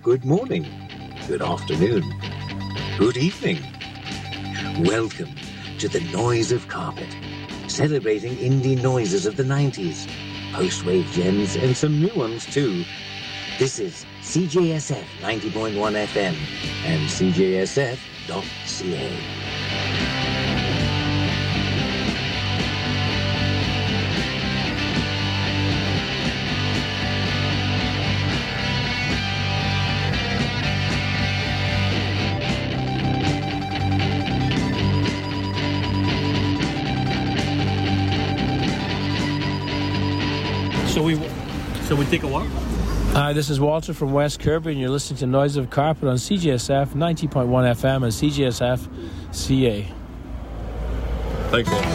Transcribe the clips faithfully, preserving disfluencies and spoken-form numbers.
good morning, good afternoon, good evening. Welcome to the Noise of Carpet, celebrating indie noises of the nineties, post-wave gems and some new ones too. This is C J S F ninety point one F M and C J S F dot C A. So we, so we take a walk? Hi, this is Walter from West Kirby, and you're listening to Noise of Carpet on C J S F ninety point one F M and C J S F C A. Thanks, Walter.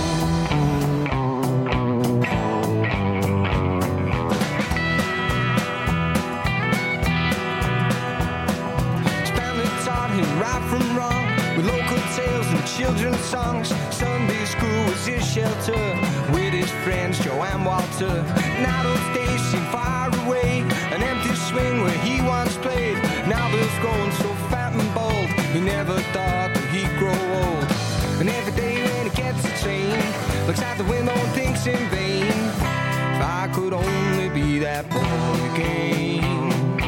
Right from wrong, with local tales and children's songs. Sunday school was his shelter, with his friends Joe and Walter. Now those days seem far away, an empty swing where he once played. Now Bill's grown so fat and bald, he never thought that he'd grow old. And every day when he gets a train, looks out the window and thinks in vain, if I could only be that boy again.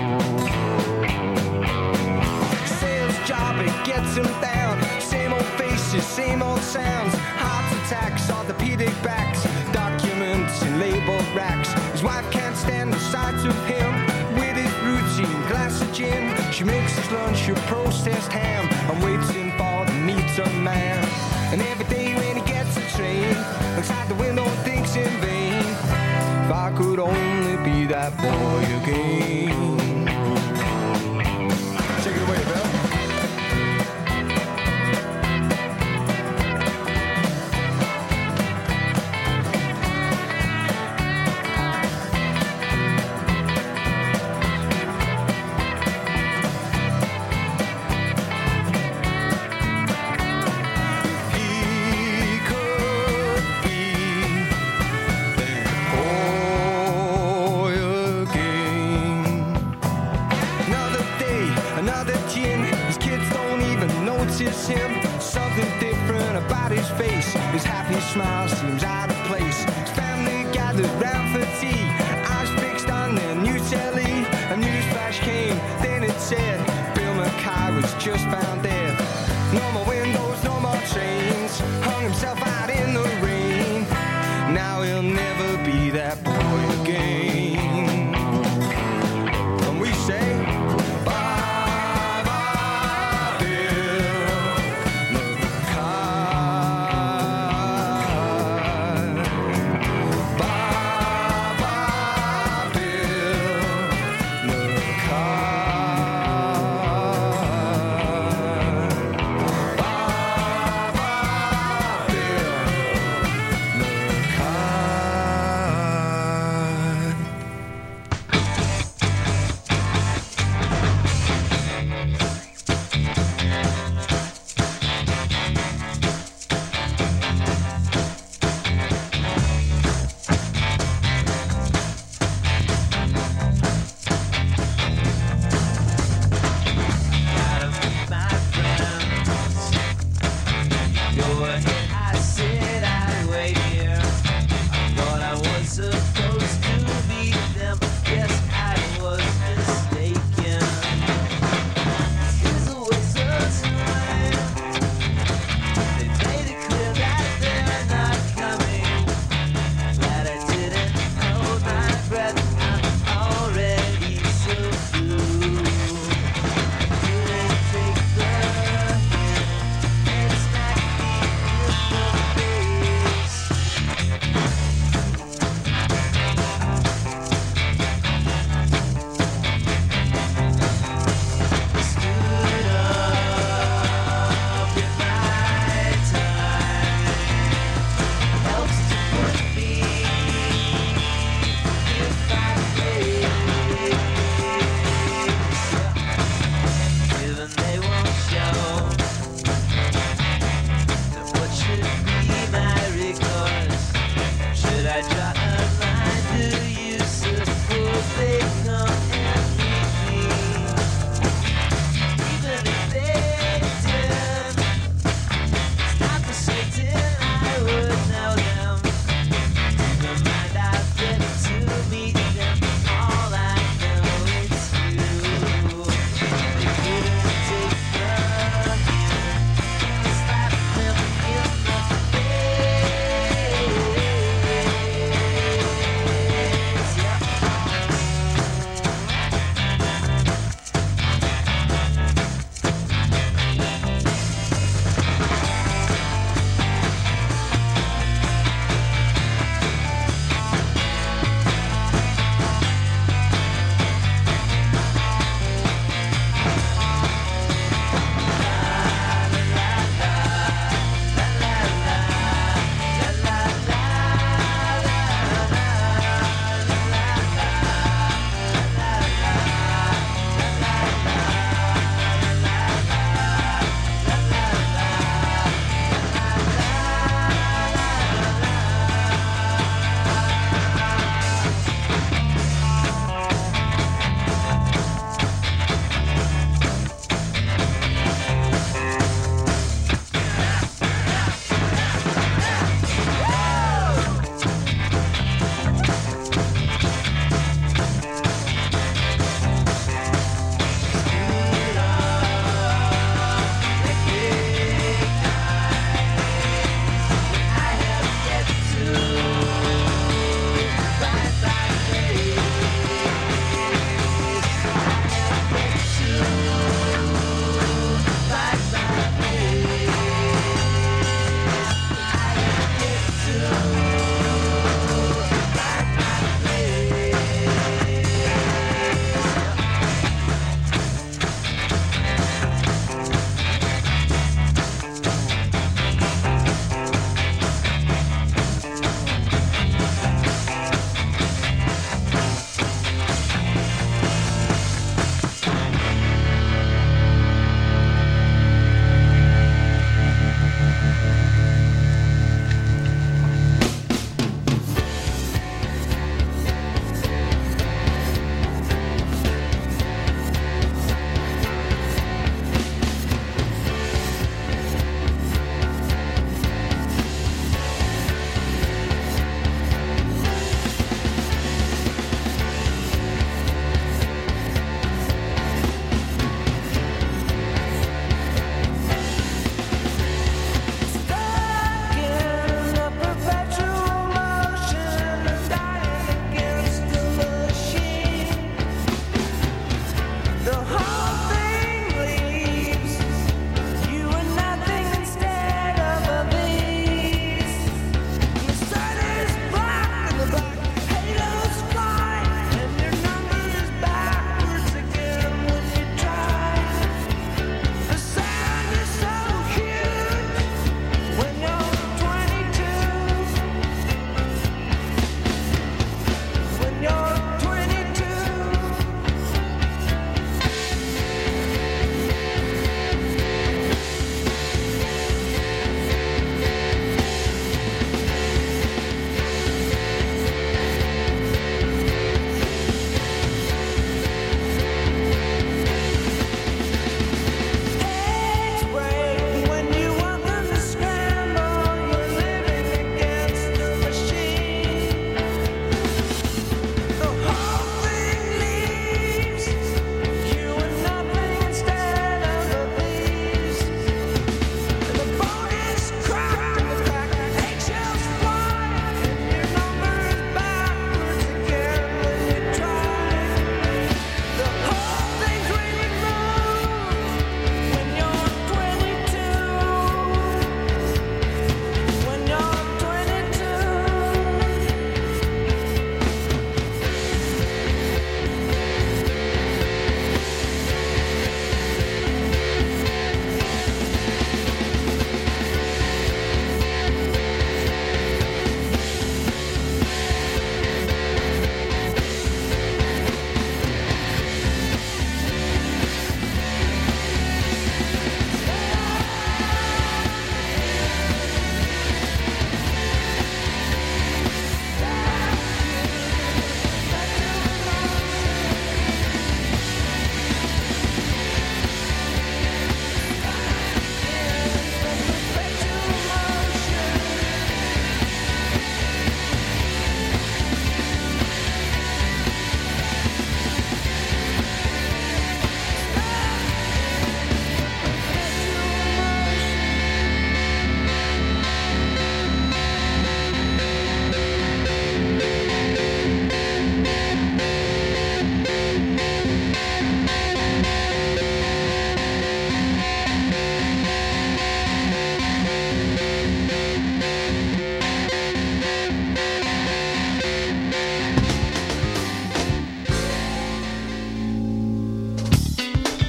Job, it gets him down. Same old faces, same old sounds. Heart attacks, orthopedic backs, documents in labeled racks. His wife can't stand the sight of him with his routine glass of gin. She makes his lunch a processed ham and waits in for the meter man. And every day when he gets a train, looks out the window and thinks in vain, if I could only be that boy again. Take it away, Bill.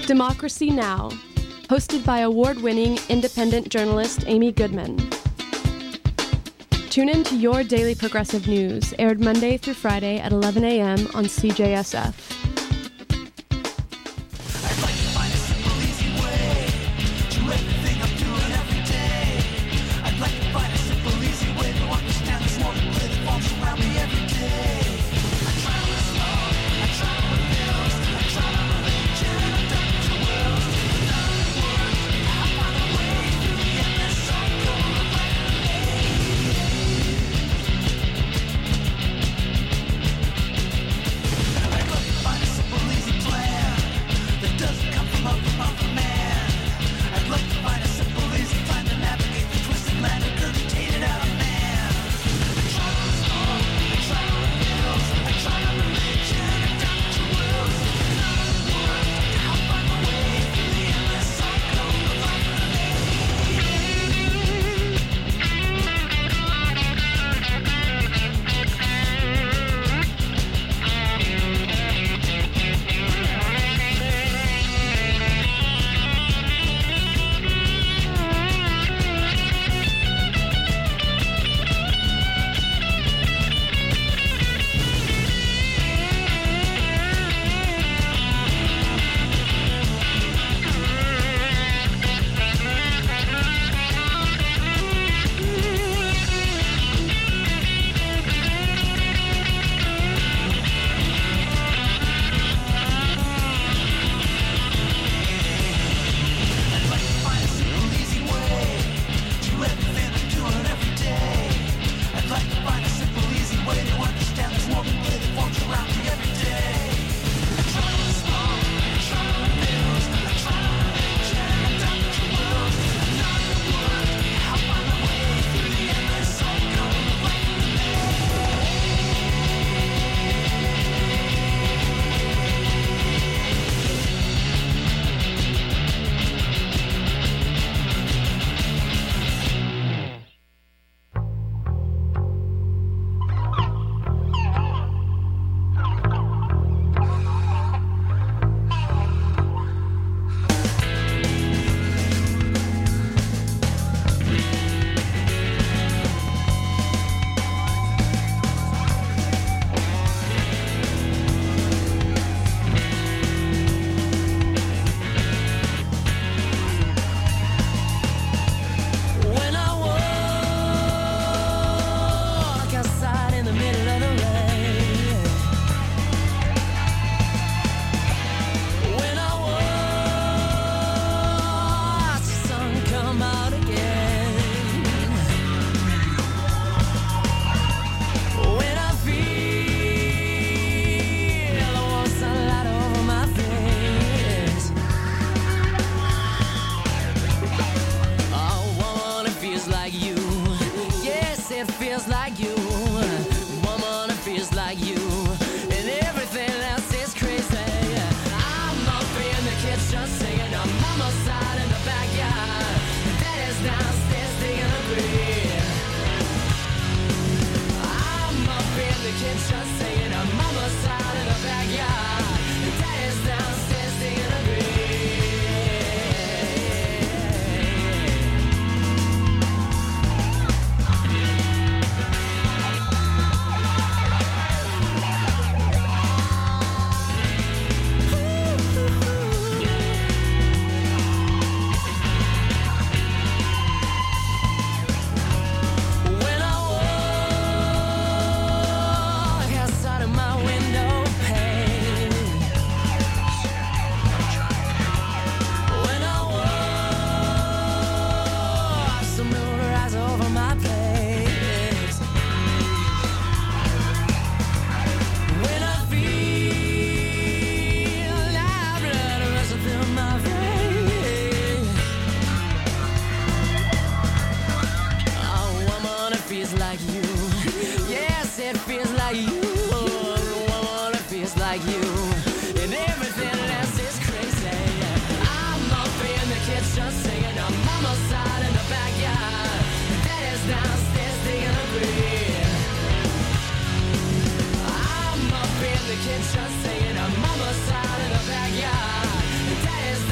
Democracy Now!, hosted by award-winning independent journalist Amy Goodman. Tune in to Your Daily Progressive News, aired Monday through Friday at eleven a.m. on C J S F. Just saying, I'm mama's side in the backyard. Daddy's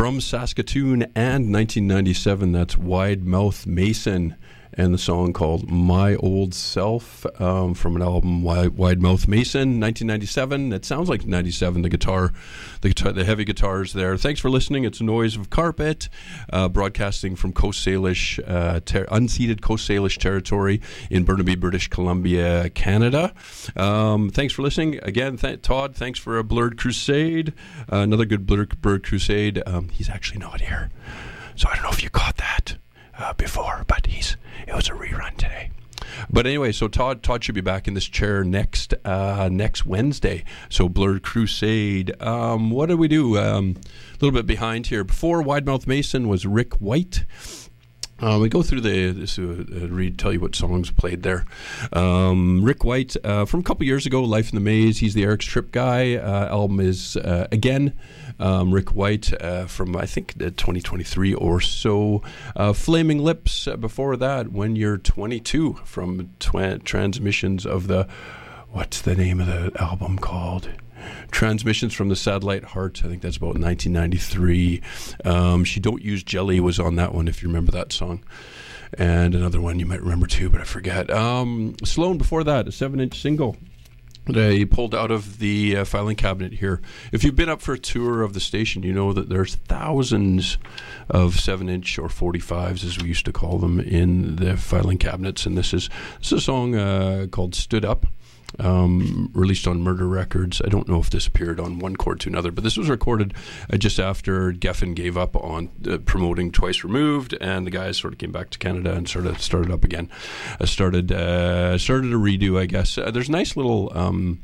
from Saskatoon and nineteen ninety-seven. That's Wide Mouth Mason and the song called My Old Self um, from an album Wide, Wide Mouth Mason, nineteen ninety-seven. It sounds like ninety-seven. The guitar, the guitar, the heavy guitars there. Thanks for listening. It's Noise of Carpet, uh, broadcasting from Coast Salish, uh, ter- unceded Coast Salish territory in Burnaby, British Columbia, Canada. Um, thanks for listening again, th- Todd. Thanks for a Blurred Crusade, uh, another good Blurred, Blurred Crusade. Um, he's actually not here, so I don't know if you caught that uh, before, but he's it was a rerun today. But anyway, so Todd Todd should be back in this chair next uh, next Wednesday. So Blurred Crusade. Um, what did we do? Um, a little bit behind here. Before Wide Mouth Mason was Rick White. Um, we go through the this, uh, read tell you what songs played there. Um, Rick White uh, from a couple years ago, Life in the Maze. He's the Eric's Trip guy. Uh, album is uh, again um, Rick White uh, from I think uh, twenty twenty-three or so. Uh, Flaming Lips. Uh, before that, When You're twenty-two from tw- Transmissions of the what's the name of the album called? Transmissions from the Satellite Heart. I think that's about nineteen ninety-three. Um, She Don't Use Jelly was on that one, if you remember that song. And another one you might remember too, but I forget. Um, Sloan before that, a seven-inch single. They pulled out of the uh, filing cabinet here. If you've been up for a tour of the station, you know that there's thousands of seven-inch or forty-fives, as we used to call them, in the filing cabinets. And this is, this is a song uh, called Stood Up. Um, released on Murder Records. I don't know if this appeared on one chord to another, but this was recorded uh, just after Geffen gave up on uh, promoting Twice Removed, and the guys sort of came back to Canada and sort of started up again. Uh, started uh, started a redo, I guess. Uh, there's a nice little um,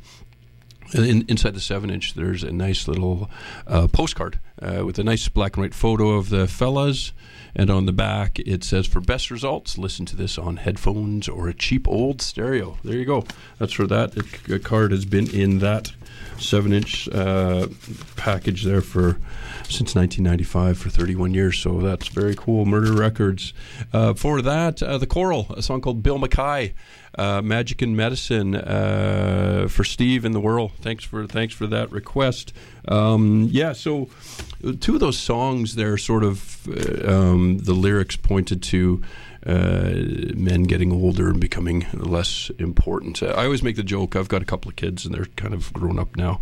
in, inside the seven-inch. There's a nice little uh, postcard uh, with a nice black and white photo of the fellas. And on the back, it says, for best results, listen to this on headphones or a cheap old stereo. There you go. That's for that. The card has been in that seven-inch uh, package there for since nineteen ninety-five for thirty-one years. So that's very cool. Murder Records. Uh, for that, uh, The Coral, a song called Bill Mackay. Uh, Magic and Medicine uh, for Steve in the Whirl. Thanks for thanks for that request. Um, yeah, so two of those songs there, sort of uh, um, the lyrics pointed to uh, men getting older and becoming less important. Uh, I always make the joke. I've got a couple of kids, and they're kind of grown up now,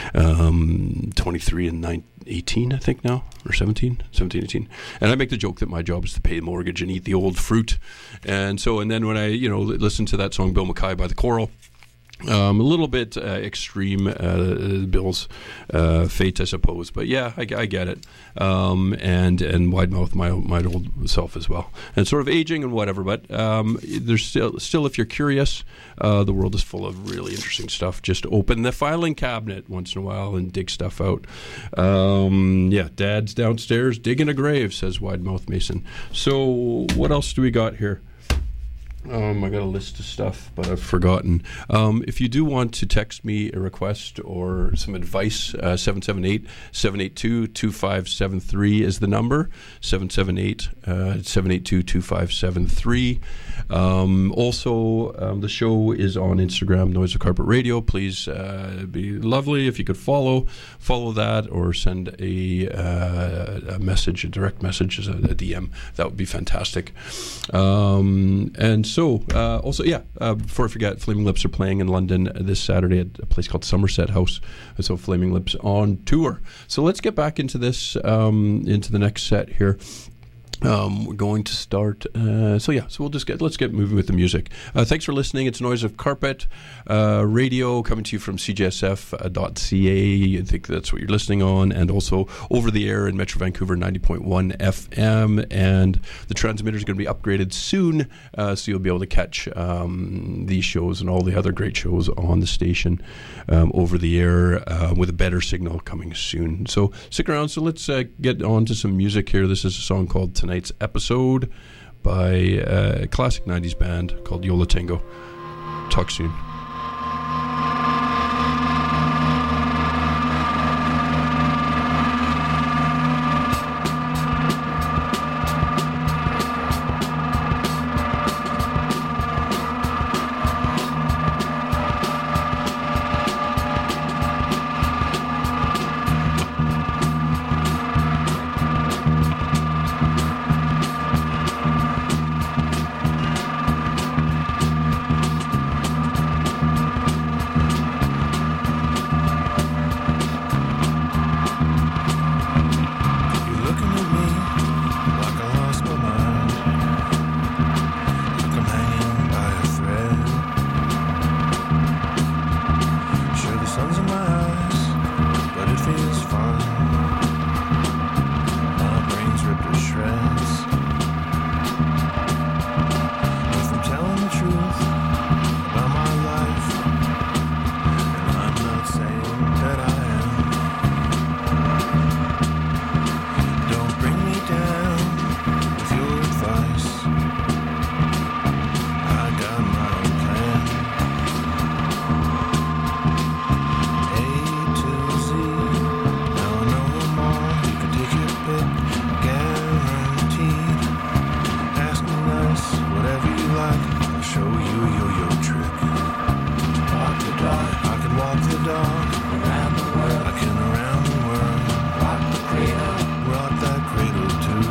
um, twenty-three and nine, eighteen, I think now, or seventeen, seventeen, eighteen. And I make the joke that my job is to pay the mortgage and eat the old fruit. And so, and then when I, you know, listen to that song Bill Mackay by The Coral, Um, a little bit uh, extreme, uh, Bill's uh, fate, I suppose. But yeah, I, I get it. Um, and and Wide Mouth, my my old self as well. And sort of aging and whatever. But um, there's still, still, if you're curious, uh, the world is full of really interesting stuff. Just open the filing cabinet once in a while and dig stuff out. Um, yeah, Dad's downstairs digging a grave, says Wide Mouth Mason. So what else do we got here? Um, I got a list of stuff, but I've forgotten. Um, if you do want to text me a request or some advice, uh, seven seven eight, seven eight two, two five seven three is the number, seven seven eight, seven eight two, two five seven three. Um, also, um, the show is on Instagram, Noise of Carpet Radio. Please uh, be lovely if you could follow follow that or send a, uh, a message, a direct message, a, a D M. That would be fantastic. Um, and so So, uh, also, yeah, uh, before I forget, Flaming Lips are playing in London this Saturday at a place called Somerset House. So, Flaming Lips on tour. So, let's get back into this, um, into the next set here. Um, we're going to start. Uh, so yeah, so we'll just get let's get moving with the music. Uh, thanks for listening. It's Noise of Carpet uh, Radio coming to you from C J S F dot C A. I think that's what you're listening on, and also over the air in Metro Vancouver ninety point one F M. And the transmitter is going to be upgraded soon, uh, so you'll be able to catch um, these shows and all the other great shows on the station um, over the air uh, with a better signal coming soon. So stick around. So let's uh, get on to some music here. This is a song called Tonight's Episode by a classic nineties band called Yo La Tengo. Talk soon. dance, whatever you like. I'll show you a yo-yo trick. Walk the dog. I can walk the dog. Around the world. I can around the world. Rock the cradle. Rock that cradle too.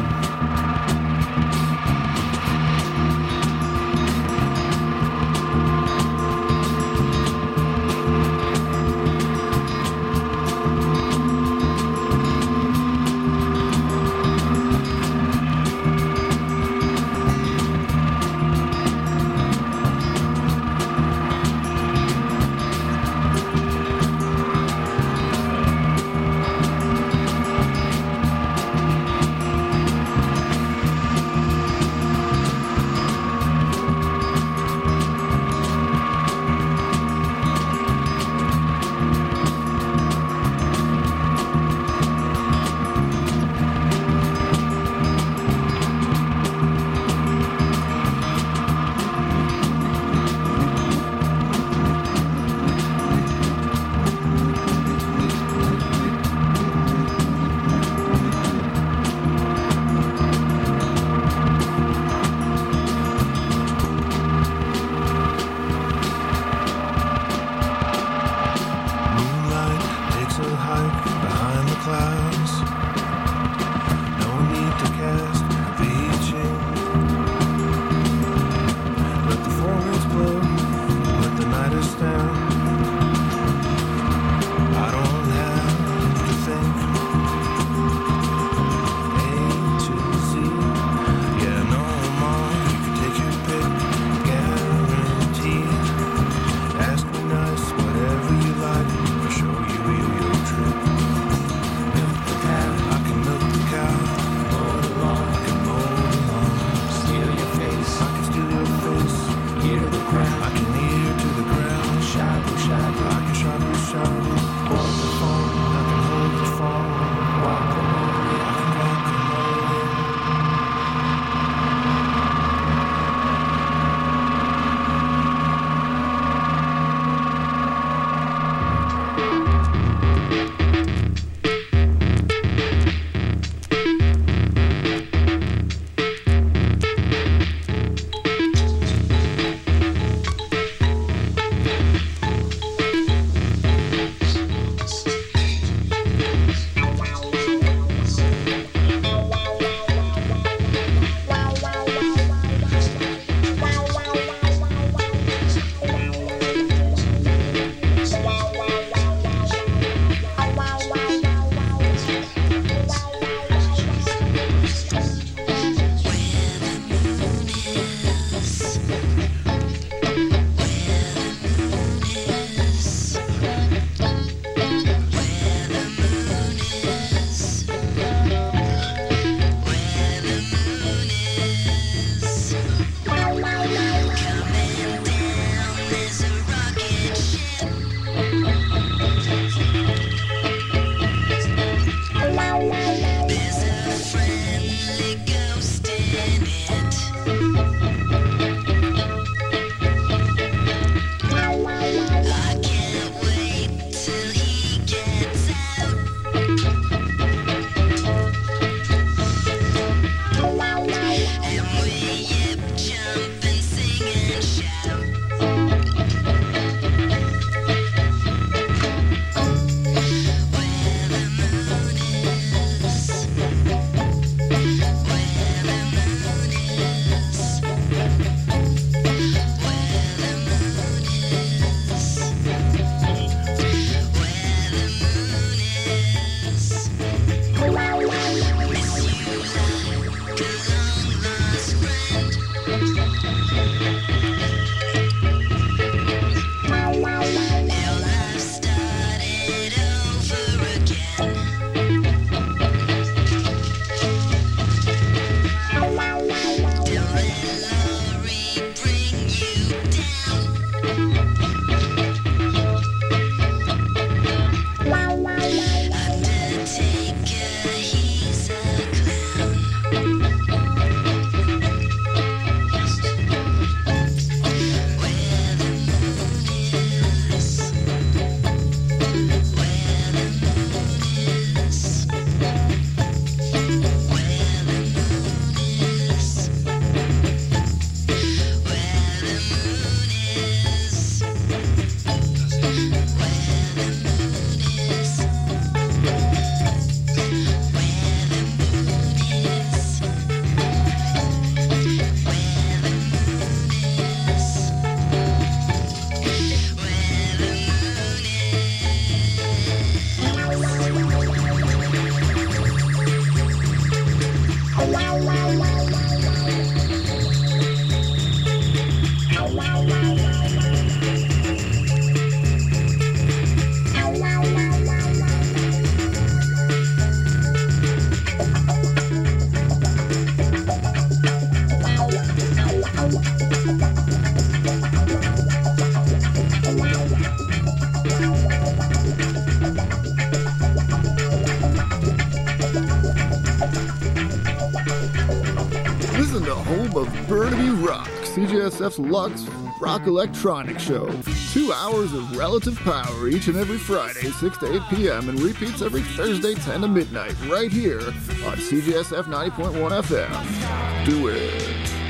Rock, C J S F's Lux Rock Electronic Show. Two hours of relative power each and every Friday, six to eight p.m. and repeats every Thursday, ten to midnight, right here on C J S F ninety point one F M. Do it.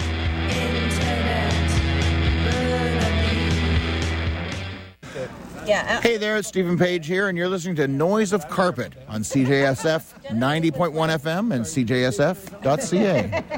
Yeah. Hey there, it's Stephen Page here, and you're listening to Noise of Carpet on C J S F ninety point one F M and C J S F dot C A.